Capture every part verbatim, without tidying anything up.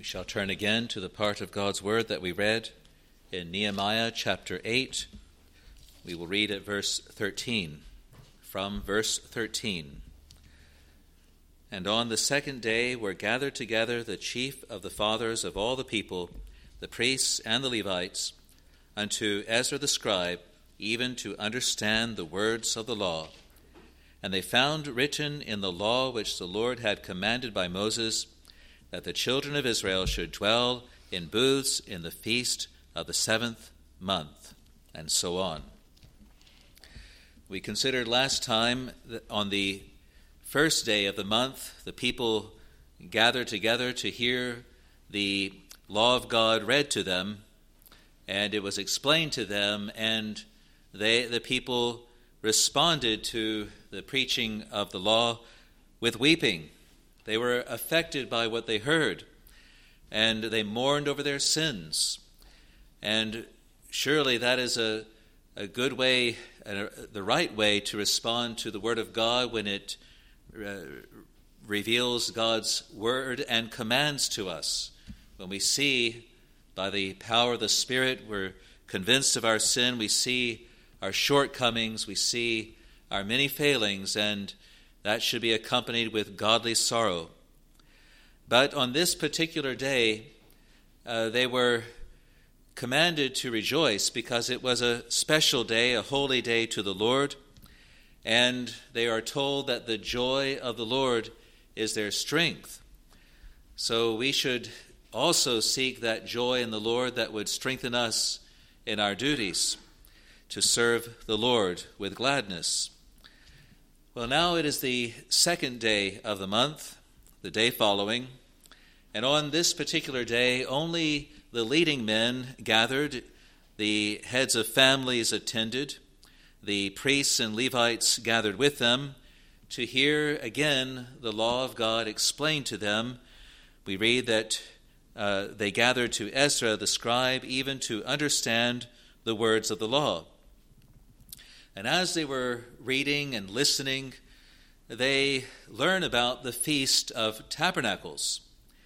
We shall turn again to the part of God's Word that we read in Nehemiah chapter eight. We will read at verse thirteen. From verse thirteen. And on the second day were gathered together the chief of the fathers of all the people, the priests and the Levites, unto Ezra the scribe, even to understand the words of the law. And they found written in the law which the Lord had commanded by Moses, that the children of Israel should dwell in booths in the feast of the seventh month, and so on. We considered last time that on the first day of the month, the people gathered together to hear the law of God read to them, and it was explained to them, and they, the people responded to the preaching of the law with weeping. They were affected by what they heard, and they mourned over their sins. And surely that is a, a good way, uh, the right way to respond to the Word of God when it uh, reveals God's Word and commands to us. When we see, by the power of the Spirit, we're convinced of our sin, we see our shortcomings, we see our many failings, and that should be accompanied with godly sorrow. But on this particular day, uh, they were commanded to rejoice because it was a special day, a holy day to the Lord. And they are told that the joy of the Lord is their strength. So we should also seek that joy in the Lord that would strengthen us in our duties to serve the Lord with gladness. Well, now it is the second day of the month, the day following, and on this particular day, only the leading men gathered, the heads of families attended, the priests and Levites gathered with them to hear again the law of God explained to them. We read that uh, they gathered to Ezra the scribe even to understand the words of the law. And as they were reading and listening, they learn about the Feast of Tabernacles.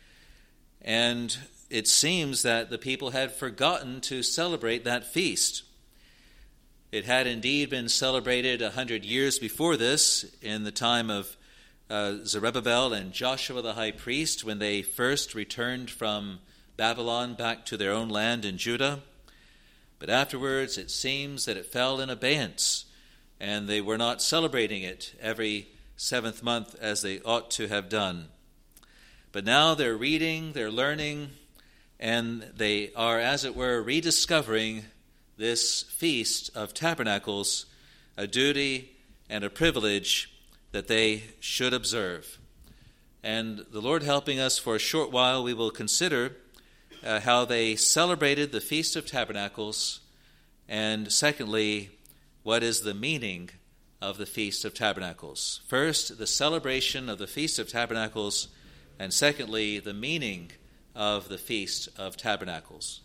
And it seems that the people had forgotten to celebrate that feast. It had indeed been celebrated a hundred years before this, in the time of uh, Zerubbabel and Joshua the high priest, when they first returned from Babylon back to their own land in Judah. But afterwards, it seems that it fell in abeyance, and they were not celebrating it every seventh month as they ought to have done. But now they're reading, they're learning, and they are, as it were, rediscovering this Feast of Tabernacles, a duty and a privilege that they should observe. And the Lord helping us, for a short while, we will consider Uh, how they celebrated the Feast of Tabernacles, and secondly, what is the meaning of the Feast of Tabernacles. First, the celebration of the Feast of Tabernacles, and secondly, the meaning of the Feast of Tabernacles.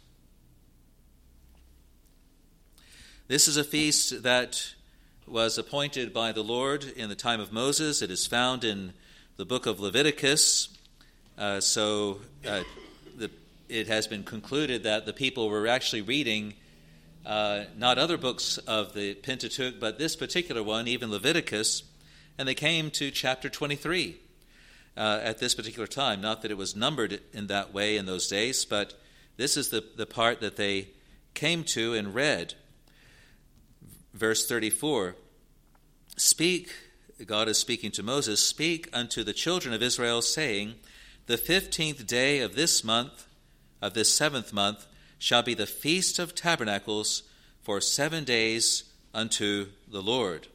This is a feast that was appointed by the Lord in the time of Moses. It is found in the book of Leviticus. Uh, so uh, the It has been concluded that the people were actually reading uh, not other books of the Pentateuch, but this particular one, even Leviticus, and they came to chapter twenty-three uh, at this particular time. Not that it was numbered in that way in those days, but this is the, the part that they came to and read. Verse thirty-four, "Speak," God is speaking to Moses, "speak unto the children of Israel, saying, the fifteenth day of this month, of this seventh month, shall be the Feast of Tabernacles for seven days unto the Lord."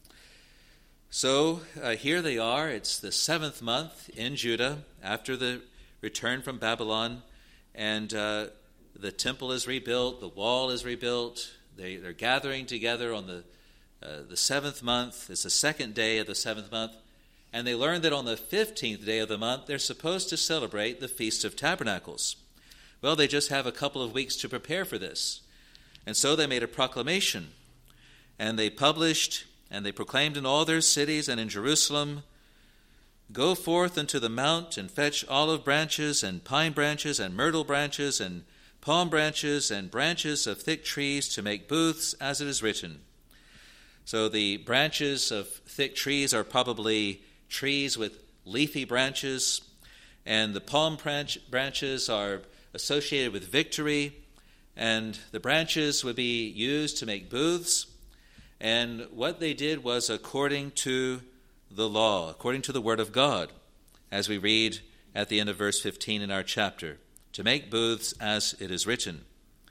So uh, here they are. It's the seventh month in Judah after the return from Babylon, and uh, the temple is rebuilt, the wall is rebuilt. They, they're gathering together on the uh, the seventh month. It's the second day of the seventh month, and they learn that on the fifteenth day of the month they're supposed to celebrate the Feast of Tabernacles. Well, they just have a couple of weeks to prepare for this. And so they made a proclamation, and they published, and they proclaimed in all their cities and in Jerusalem Go forth unto the mount, and fetch olive branches, and pine branches, and myrtle branches, and palm branches, and branches of thick trees, to make booths, as it is written. So the branches of thick trees are probably trees with leafy branches, and the palm branch, branches are associated with victory, and the branches would be used to make booths. And what they did was according to the law, according to the word of God, as we read at the end of verse fifteen in our chapter, to make booths as it is written.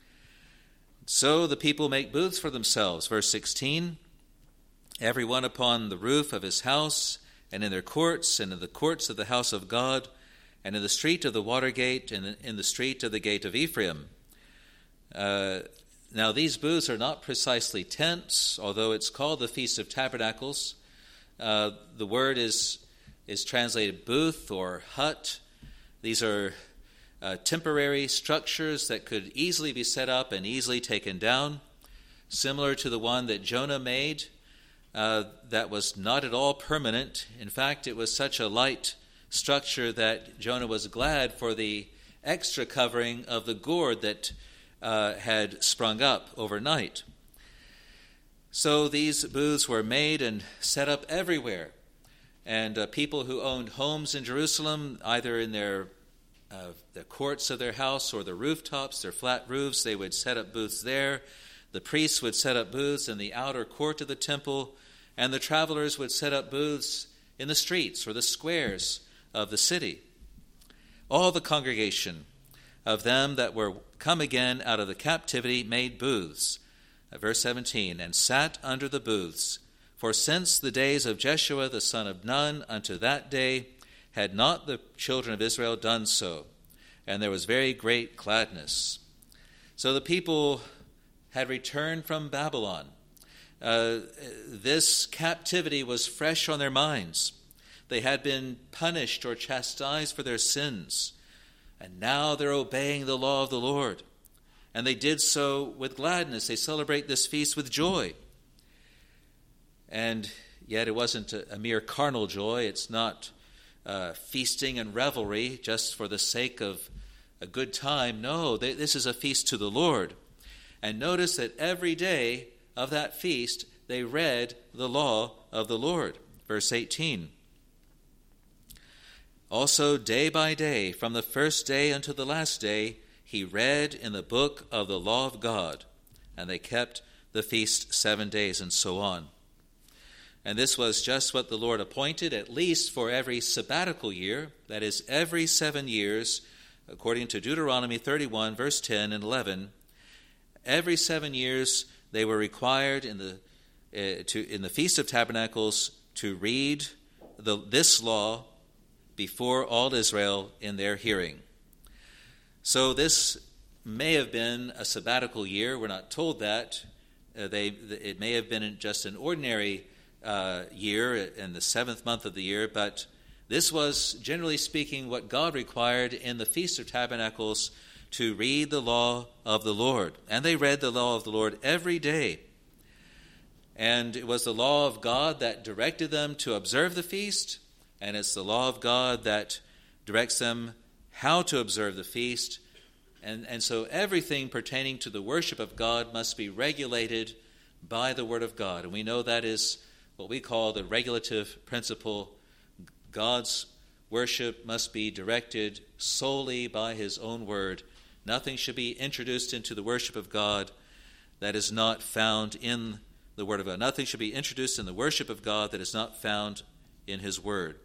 So the people make booths for themselves. Verse sixteen, every one upon the roof of his house, and in their courts, and in the courts of the house of God, and in the street of the water gate, and in the street of the gate of Ephraim. Uh, now these booths are not precisely tents, although it's called the Feast of Tabernacles. Uh, the word is is translated booth or hut. These are uh, temporary structures that could easily be set up and easily taken down, similar to the one that Jonah made. Uh, that was not at all permanent. In fact, it was such a light structure that Jonah was glad for the extra covering of the gourd that uh, had sprung up overnight. So these booths were made and set up everywhere. And uh, people who owned homes in Jerusalem, either in their uh, the courts of their house or the rooftops, their flat roofs, they would set up booths there. The priests would set up booths in the outer court of the temple, and the travelers would set up booths in the streets or the squares of the city. All the congregation of them that were come again out of the captivity made booths. Verse seventeen, and sat under the booths. For since the days of Jeshua the son of Nun unto that day had not the children of Israel done so, and there was very great gladness. So the people had returned from Babylon. Uh, this captivity was fresh on their minds. They had been punished or chastised for their sins, and now they're obeying the law of the Lord. And they did so with gladness. They celebrate this feast with joy. And yet it wasn't a, a mere carnal joy. It's not uh, feasting and revelry just for the sake of a good time. No, they, this is a feast to the Lord. And notice that every day of that feast they read the law of the Lord. Verse eighteen. Also day by day, from the first day unto the last day, he read in the book of the law of God, and they kept the feast seven days, and so on. And this was just what the Lord appointed, at least for every sabbatical year, that is, every seven years, according to Deuteronomy thirty-one, verse ten and eleven. Every seven years they were required in the uh, to in the Feast of Tabernacles to read the, this law before all Israel in their hearing. So this may have been a sabbatical year. We're not told that. Uh, they it may have been just an ordinary uh, year in the seventh month of the year, but this was, generally speaking, what God required in the Feast of Tabernacles, to read the law of the Lord. And they read the law of the Lord every day. And it was the law of God that directed them to observe the feast, and it's the law of God that directs them how to observe the feast. And, and so everything pertaining to the worship of God must be regulated by the Word of God. And we know that is what we call the regulative principle. God's worship must be directed solely by His own Word. Nothing should be introduced into the worship of God that is not found in the Word of God. Nothing should be introduced in the worship of God that is not found in His Word.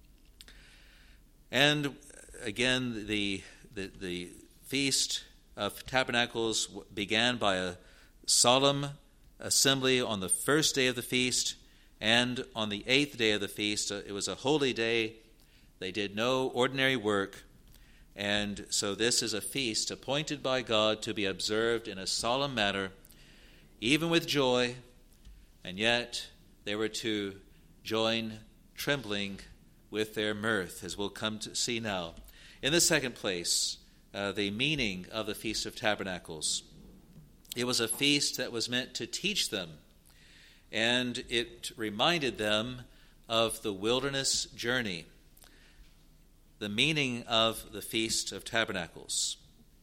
And again, the the, the Feast of Tabernacles began by a solemn assembly on the first day of the feast, and on the eighth day of the feast. It was a holy day. They did no ordinary work. And so this is a feast appointed by God to be observed in a solemn manner, even with joy, and yet they were to join trembling with their mirth, as we'll come to see now. In the second place, uh, the meaning of the Feast of Tabernacles. It was a feast that was meant to teach them, and it reminded them of the wilderness journey. the meaning of the Feast of Tabernacles.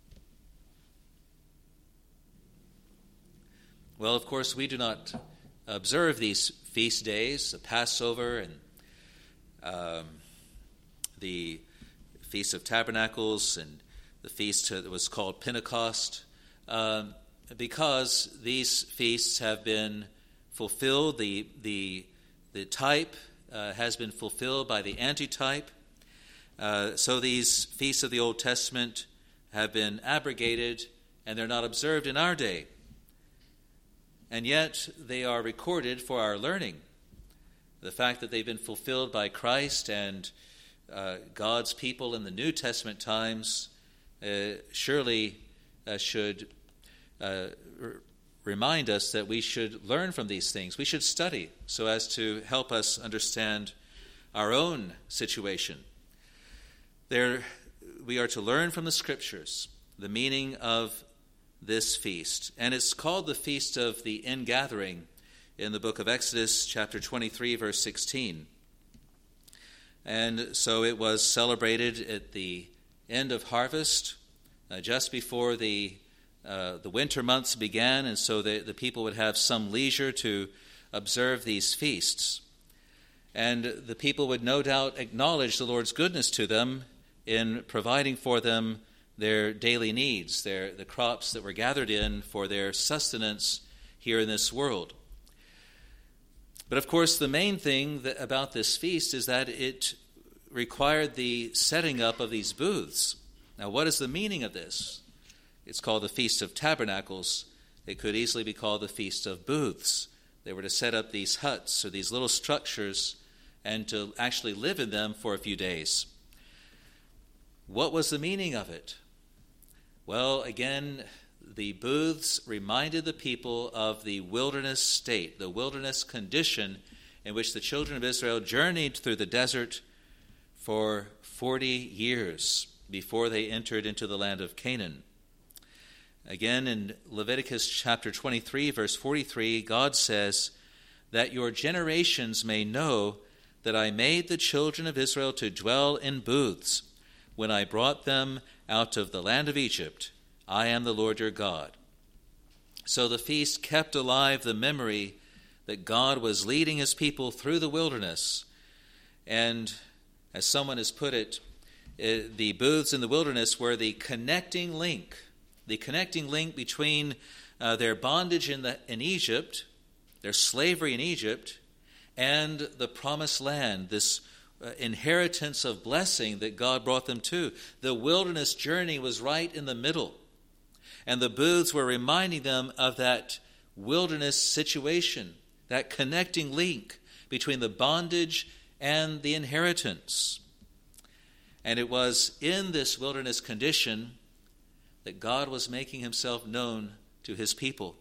Well, of course, we do not observe these feast days, the Passover and um, the Feast of Tabernacles and the feast that was called Pentecost, um, because these feasts have been fulfilled. The the the type uh, has been fulfilled by the antitype. Uh, so these feasts of the Old Testament have been abrogated, and they're not observed in our day. And yet they are recorded for our learning. The fact that they've been fulfilled by Christ and uh, God's people in the New Testament times uh, surely uh, should uh, r- remind us that we should learn from these things. We should study so as to help us understand our own situation. There, we are to learn from the Scriptures the meaning of this feast. And it's called the Feast of the Ingathering in the book of Exodus, chapter twenty-three, verse sixteen. And so it was celebrated at the end of harvest, uh, just before the uh, the winter months began, and so the, the people would have some leisure to observe these feasts. And the people would no doubt acknowledge the Lord's goodness to them in providing for them their daily needs, their the crops that were gathered in for their sustenance here in this world. But of course, the main thing that, about this feast is that it required the setting up of these booths. Now, what is the meaning of this? It's called the Feast of Tabernacles. It could easily be called the Feast of Booths. They were to set up these huts or these little structures and to actually live in them for a few days. What was the meaning of it? Well, again, the booths reminded the people of the wilderness state, the wilderness condition in which the children of Israel journeyed through the desert for forty years before they entered into the land of Canaan. Again, in Leviticus chapter twenty-three, verse forty-three, God says, "That your generations may know that I made the children of Israel to dwell in booths, when I brought them out of the land of Egypt. I am the Lord your God." So the feast kept alive the memory that God was leading his people through the wilderness. And as someone has put it, the booths in the wilderness were the connecting link, the connecting link between uh, their bondage in, the, in Egypt, their slavery in Egypt, and the promised land, this Uh, inheritance of blessing that God brought them to. The wilderness journey was right in the middle. And the booths were reminding them of that wilderness situation, that connecting link between the bondage and the inheritance. And it was in this wilderness condition that God was making himself known to his people.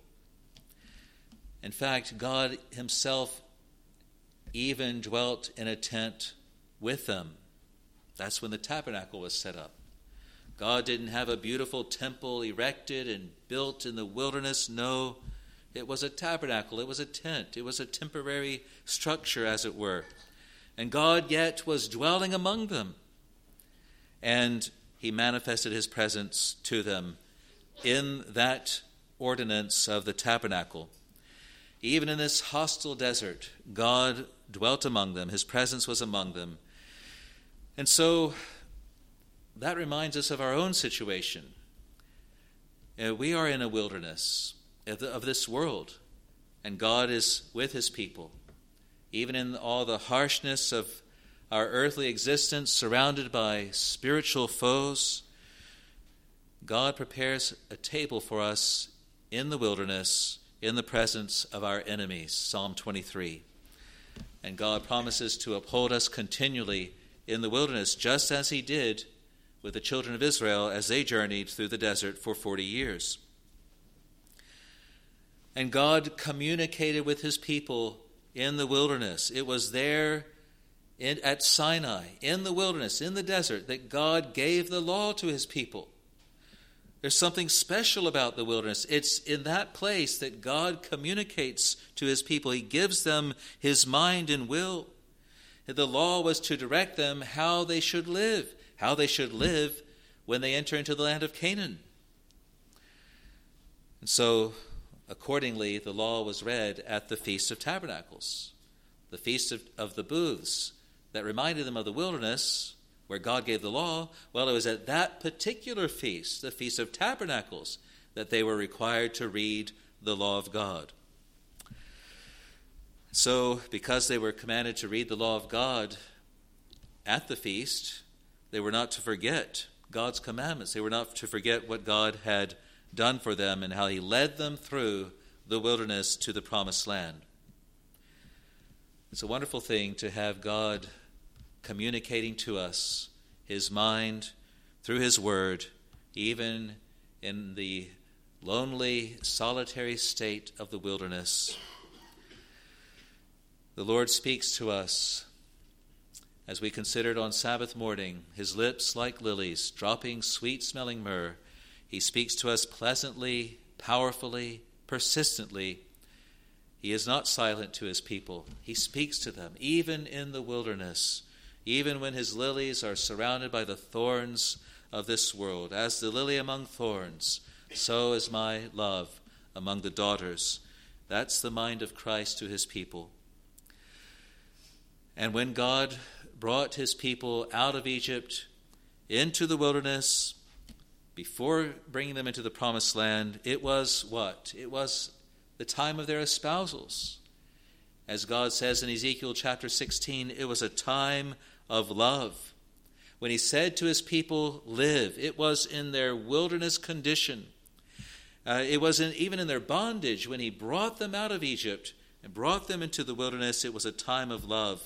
In fact, God himself even dwelt in a tent with them. That's when the tabernacle was set up. God didn't have a beautiful temple erected and built in the wilderness. No, it was a tabernacle. It was a tent. It was a temporary structure, as it were. And God yet was dwelling among them. And he manifested his presence to them in that ordinance of the tabernacle. Even in this hostile desert, God dwelt among them. His presence was among them. And so that reminds us of our own situation. Uh, we are in a wilderness of, the, of this world, and God is with his people. Even in all the harshness of our earthly existence, surrounded by spiritual foes, God prepares a table for us in the wilderness, in the presence of our enemies, Psalm twenty-three. And God promises to uphold us continually in the wilderness, just as he did with the children of Israel as they journeyed through the desert for forty years. And God communicated with his people in the wilderness. It was there in, at Sinai, in the wilderness, in the desert, that God gave the law to his people. There's something special about the wilderness. It's in that place that God communicates to his people. He gives them his mind and will. The law was to direct them how they should live, how they should live when they enter into the land of Canaan. And so, accordingly, the law was read at the Feast of Tabernacles, the Feast of, of the Booths, that reminded them of the wilderness where God gave the law. Well, it was at that particular feast, the Feast of Tabernacles, that they were required to read the law of God. So, because they were commanded to read the law of God at the feast, they were not to forget God's commandments. They were not to forget what God had done for them and how he led them through the wilderness to the promised land. It's a wonderful thing to have God communicating to us his mind through his word, even in the lonely, solitary state of the wilderness. The Lord speaks to us, as we considered on Sabbath morning, his lips like lilies, dropping sweet-smelling myrrh. He speaks to us pleasantly, powerfully, persistently. He is not silent to his people. He speaks to them, even in the wilderness, even when his lilies are surrounded by the thorns of this world. As the lily among thorns, so is my love among the daughters. That's the mind of Christ to his people. And when God brought his people out of Egypt into the wilderness, before bringing them into the promised land, it was what? It was the time of their espousals. As God says in Ezekiel chapter sixteen, it was a time of love. When he said to his people, live, it was in their wilderness condition. Uh, it was in, even in their bondage. When he brought them out of Egypt and brought them into the wilderness, it was a time of love.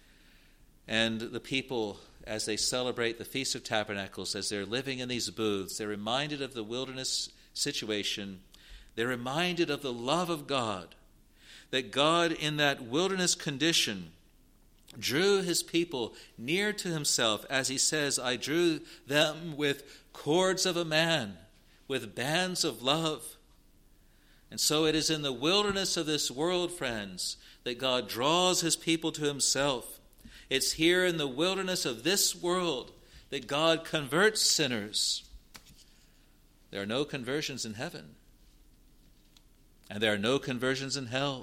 And the people, as they celebrate the Feast of Tabernacles, as they're living in these booths, they're reminded of the wilderness situation. They're reminded of the love of God, that God in that wilderness condition drew his people near to himself. As he says, I drew them with cords of a man, with bands of love. And so it is in the wilderness of this world, friends, that God draws his people to himself. It's here in the wilderness of this world that God converts sinners. There are no conversions in heaven, and there are no conversions in hell.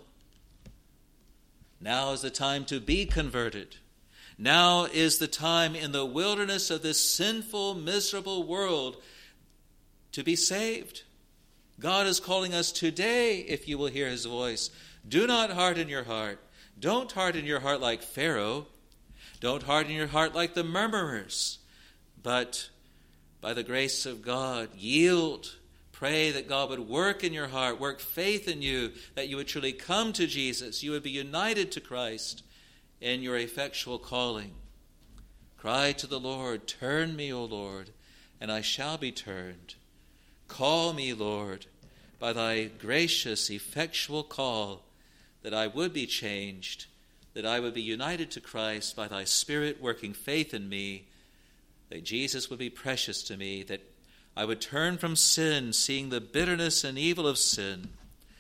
Now is the time to be converted. Now is the time in the wilderness of this sinful, miserable world to be saved. God is calling us today, if you will hear his voice. Do not harden your heart. Don't harden your heart like Pharaoh. Don't harden your heart like the murmurers. But by the grace of God, yield. Pray that God would work in your heart, work faith in you, that you would truly come to Jesus. You would be united to Christ in your effectual calling. Cry to the Lord, turn me, O Lord, and I shall be turned. Call me, Lord, by thy gracious, effectual call, that I would be changed, that I would be united to Christ by thy Spirit working faith in me, that Jesus would be precious to me, that I would turn from sin, seeing the bitterness and evil of sin.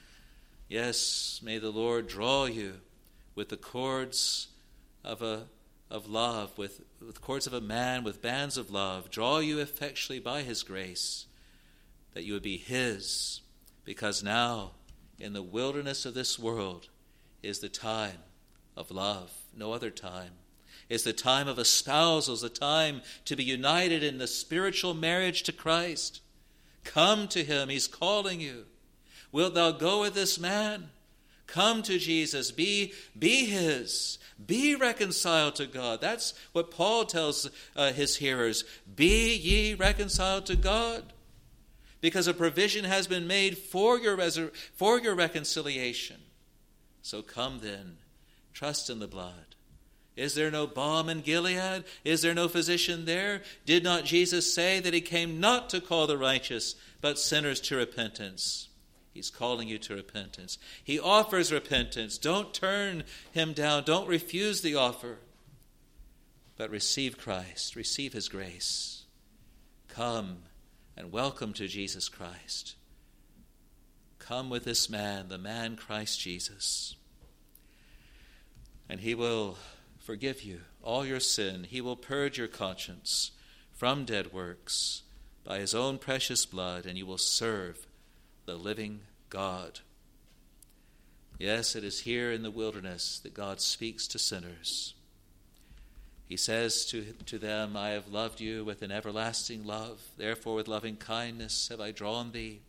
Yes, may the Lord draw you with the cords of a of love, with, with cords of a man, with bands of love, draw you effectually by his grace, that you would be his, because now, in the wilderness of this world, is the time of love, no other time. It's the time of espousals, the time to be united in the spiritual marriage to Christ. Come to him, he's calling you. Wilt thou go with this man? Come to Jesus, be, be his, be reconciled to God. That's what Paul tells uh, his hearers. Be ye reconciled to God. Because a provision has been made for your, resur- for your reconciliation. So come then, trust in the blood. Is there no balm in Gilead? Is there no physician there? Did not Jesus say that he came not to call the righteous, but sinners to repentance? He's calling you to repentance. He offers repentance. Don't turn him down. Don't refuse the offer. But receive Christ. Receive his grace. Come and welcome to Jesus Christ. Come with this man, the man Christ Jesus. And he will forgive you all your sin. He will purge your conscience from dead works by his own precious blood, and you will serve the living God. Yes, it is here in the wilderness that God speaks to sinners. He says to, to them, I have loved you with an everlasting love, therefore with loving kindness have I drawn thee.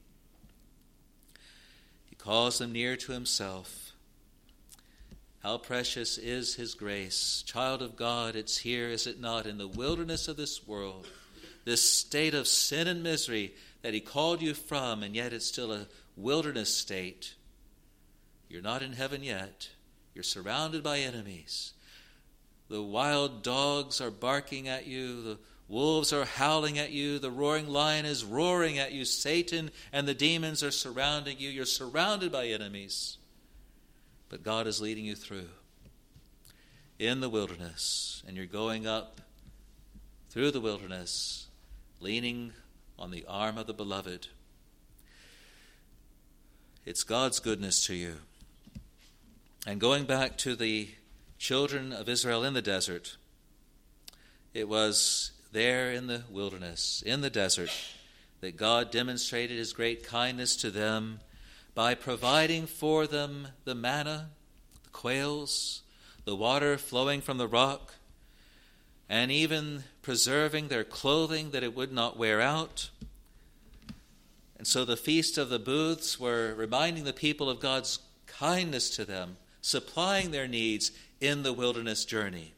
He calls them near to himself. How precious is his grace. Child of God, it's here, is it not, in the wilderness of this world, this state of sin and misery that he called you from, and yet it's still a wilderness state. You're not in heaven yet. You're surrounded by enemies. The wild dogs are barking at you. The wolves are howling at you. The roaring lion is roaring at you. Satan and the demons are surrounding you. You're surrounded by enemies. But God is leading you through in the wilderness. And you're going up through the wilderness, leaning on the arm of the beloved. It's God's goodness to you. And going back to the children of Israel in the desert, it was there in the wilderness, in the desert, that God demonstrated his great kindness to them by providing for them the manna, the quails, the water flowing from the rock, and even preserving their clothing that it would not wear out. And so the Feast of the Booths were reminding the people of God's kindness to them, supplying their needs in the wilderness journey.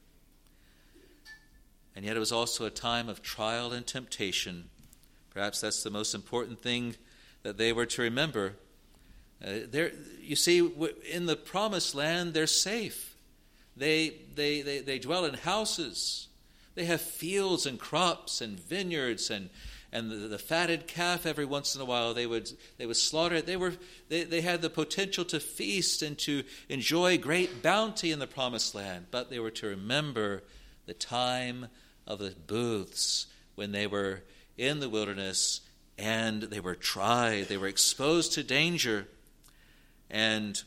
And yet it was also a time of trial and temptation. Perhaps that's the most important thing that they were to remember. Uh, there, you see, in the promised land, they're safe. They, they, they, they dwell in houses. They have fields and crops and vineyards, and and the, the fatted calf every once in a while they would they would slaughter it. They were they, they had the potential to feast and to enjoy great bounty in the promised land, but they were to remember the time of the booths when they were in the wilderness and they were tried, they were exposed to danger, and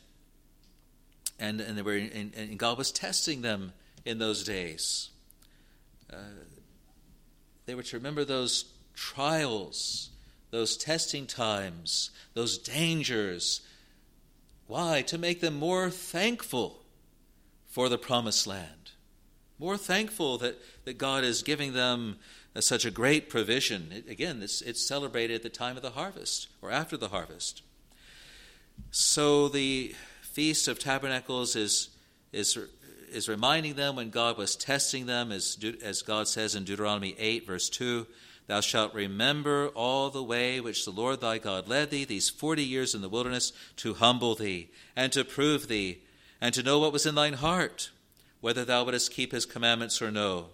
and and they were and, and God was testing them in those days. Uh, they were to remember those trials, those testing times, those dangers. Why? To make them more thankful for the promised land. More thankful that, that God is giving them uh, such a great provision. It, again, it's, it's celebrated at the time of the harvest or after the harvest. So the Feast of Tabernacles is is is reminding them when God was testing them, as, as God says in Deuteronomy eight, verse two, Thou shalt remember all the way which the Lord thy God led thee these forty years in the wilderness, to humble thee, and to prove thee, and to know what was in thine heart, whether thou wouldest keep his commandments or no.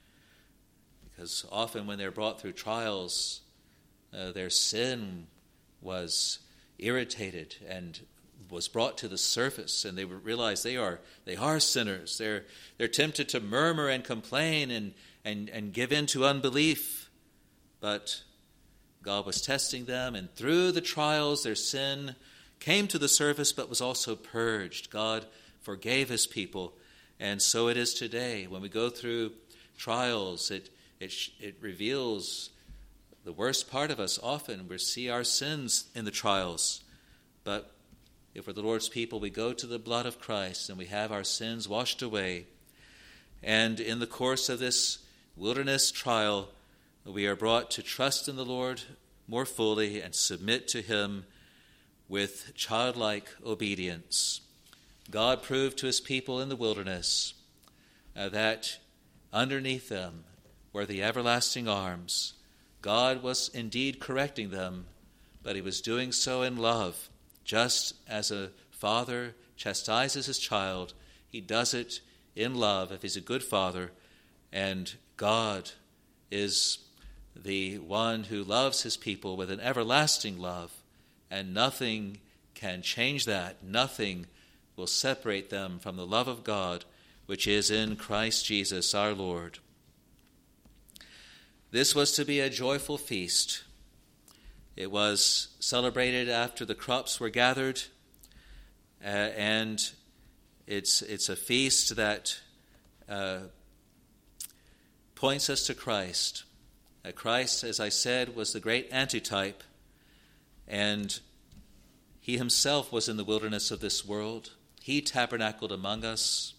Because often when they're brought through trials, uh, their sin was irritated and was brought to the surface, and they realize they are they are sinners. They're they're tempted to murmur and complain and and, and give in to unbelief. But God was testing them, and through the trials their sin came to the surface but was also purged. God forgave his people, and so it is today. When we go through trials, it it it reveals the worst part of us. Often we see our sins in the trials, but if we're the Lord's people, we go to the blood of Christ and we have our sins washed away. And in the course of this wilderness trial, we are brought to trust in the Lord more fully and submit to him with childlike obedience. God proved to his people in the wilderness uh, that underneath them were the everlasting arms. God was indeed correcting them, but he was doing so in love. Just as a father chastises his child, he does it in love if he's a good father. And God is the one who loves his people with an everlasting love, and nothing can change that. Nothing will separate them from the love of God, which is in Christ Jesus our Lord. This was to be a joyful feast. It was celebrated after the crops were gathered, uh, and it's it's a feast that uh, points us to Christ. Uh, Christ, as I said, was the great antitype, and he himself was in the wilderness of this world. He tabernacled among us.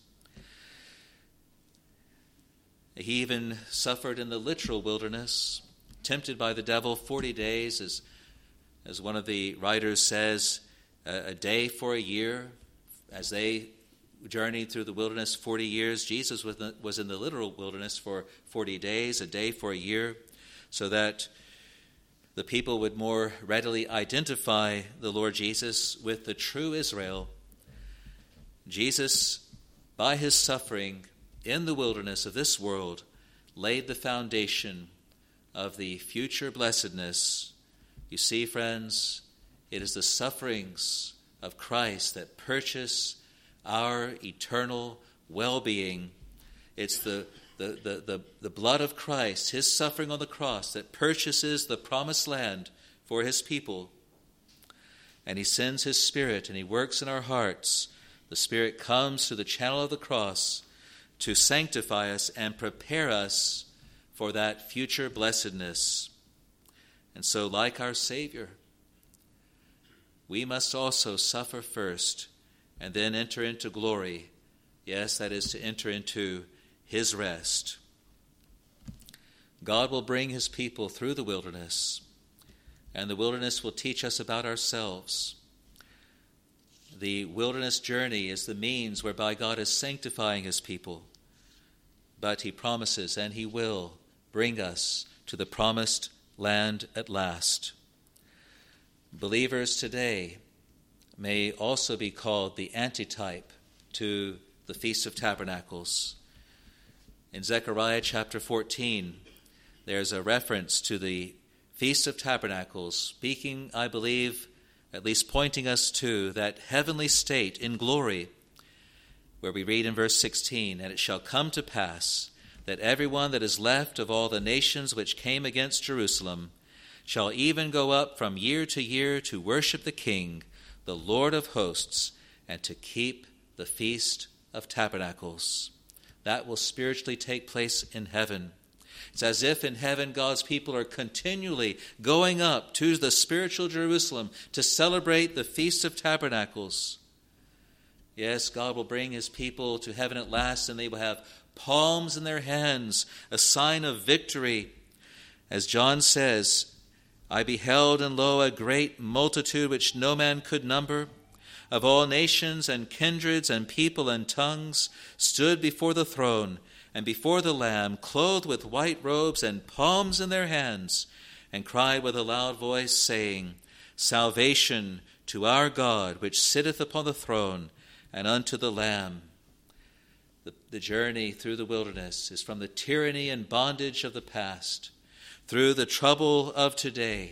He even suffered in the literal wilderness, tempted by the devil forty days, as, as one of the writers says, a, a day for a year. As they journeyed through the wilderness forty years, Jesus was, the, was in the literal wilderness for forty days, a day for a year, so that the people would more readily identify the Lord Jesus with the true Israel. Jesus, by his suffering in the wilderness of this world, laid the foundation of the future blessedness. You see, friends, it is the sufferings of Christ that purchase our eternal well-being. It's the, the, the, the, the blood of Christ, his suffering on the cross, that purchases the promised land for his people. And he sends his Spirit and he works in our hearts. The Spirit comes through the channel of the cross to sanctify us and prepare us for that future blessedness. And so, like our Savior, we must also suffer first and then enter into glory. Yes, that is to enter into his rest. God will bring his people through the wilderness, and the wilderness will teach us about ourselves. The wilderness journey is the means whereby God is sanctifying his people. But he promises, and he will, bring us to the promised land at last. Believers today may also be called the antitype to the Feast of Tabernacles. In Zechariah chapter fourteen, there's a reference to the Feast of Tabernacles, speaking, I believe, at least pointing us to that heavenly state in glory, where we read in verse sixteen, "And it shall come to pass that everyone that is left of all the nations which came against Jerusalem shall even go up from year to year to worship the King, the Lord of hosts, and to keep the Feast of Tabernacles." That will spiritually take place in heaven. It's as if in heaven God's people are continually going up to the spiritual Jerusalem to celebrate the Feast of Tabernacles. Yes, God will bring his people to heaven at last, and they will have palms in their hands, a sign of victory. As John says, "I beheld, and lo, a great multitude which no man could number, of all nations and kindreds and people and tongues, stood before the throne and before the Lamb, clothed with white robes and palms in their hands, and cried with a loud voice, saying, Salvation to our God, which sitteth upon the throne, and unto the Lamb." The, the journey through the wilderness is from the tyranny and bondage of the past, through the trouble of today,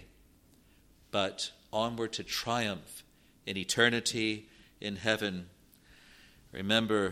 but onward to triumph in eternity in heaven. Remember,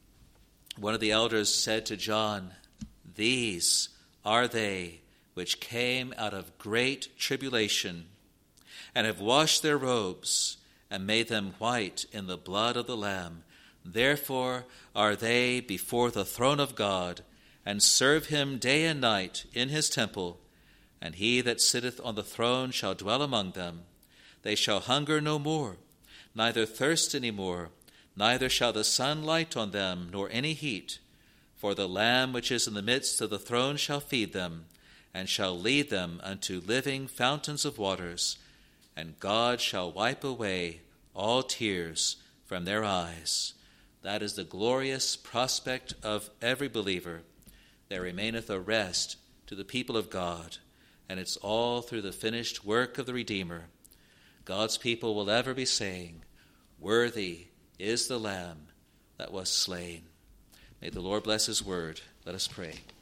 one of the elders said to John, "These are they which came out of great tribulation, and have washed their robes, and made them white in the blood of the Lamb. Therefore are they before the throne of God, and serve him day and night in his temple. And he that sitteth on the throne shall dwell among them. They shall hunger no more, neither thirst any more, neither shall the sun light on them, nor any heat. For the Lamb which is in the midst of the throne shall feed them, and shall lead them unto living fountains of waters. And God shall wipe away all tears from their eyes." That is the glorious prospect of every believer. There remaineth a rest to the people of God, and it's all through the finished work of the Redeemer. God's people will ever be saying, "Worthy is the Lamb that was slain." May the Lord bless his word. Let us pray.